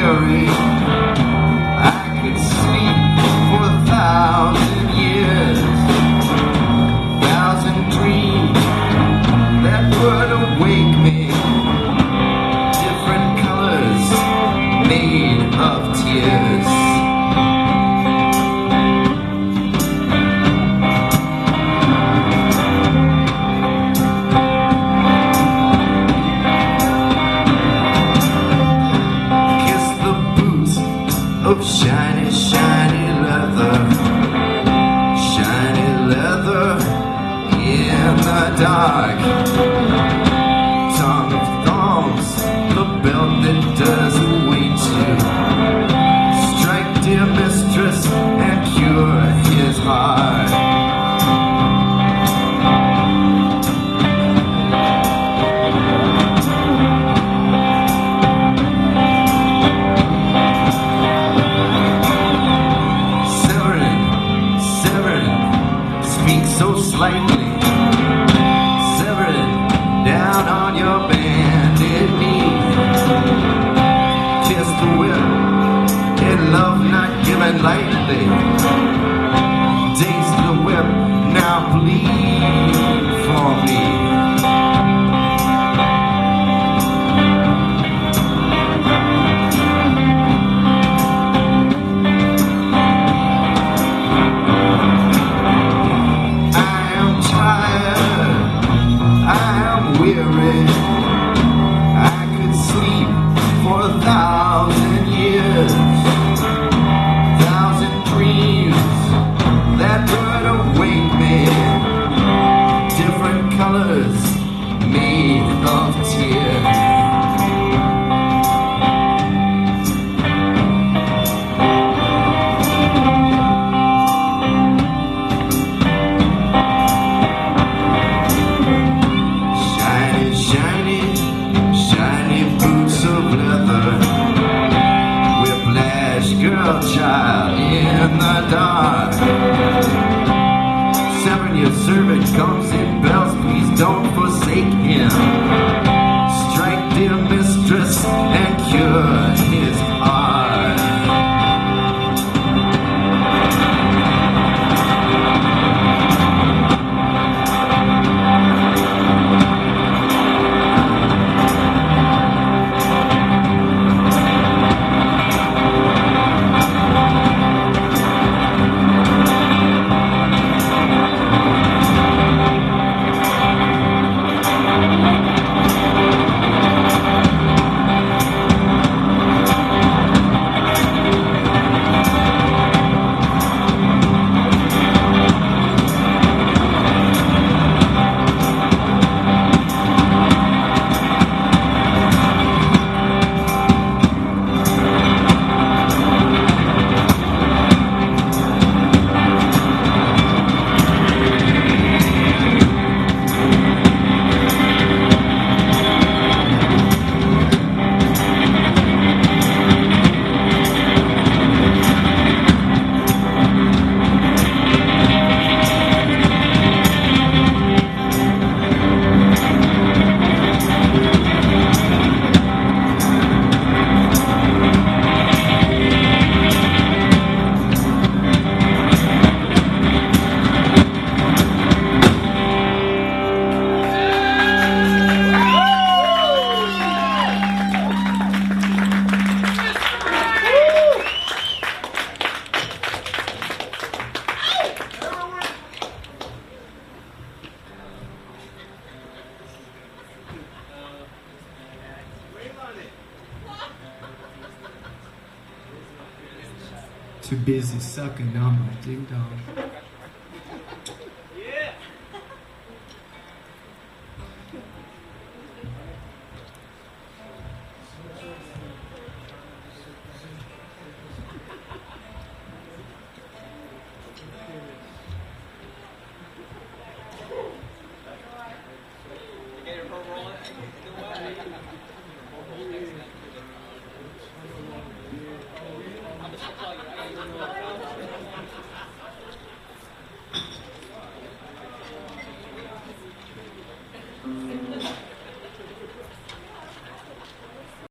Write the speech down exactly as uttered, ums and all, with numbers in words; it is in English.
weary. I could sleep for a thousand years, thousand dreams that would awake me, different colors made of tears. Of shiny, shiny leather, shiny leather in the dark. Tongue of thorns, the belt that doesn't wait to strike dear mistress and cure his heart. So slightly, severing down on your bended knee. Kiss the whip, in love not given lightly. Taste the whip, now bleed for me. Weary, I could sleep for a thousand years, thousand dreams that would awake me, different colors made of tears. Girl child in the dark, seven your servant comes in bells, please don't forsake him. Strike dear mistress and cure his heart. Too busy sucking on my ding dong.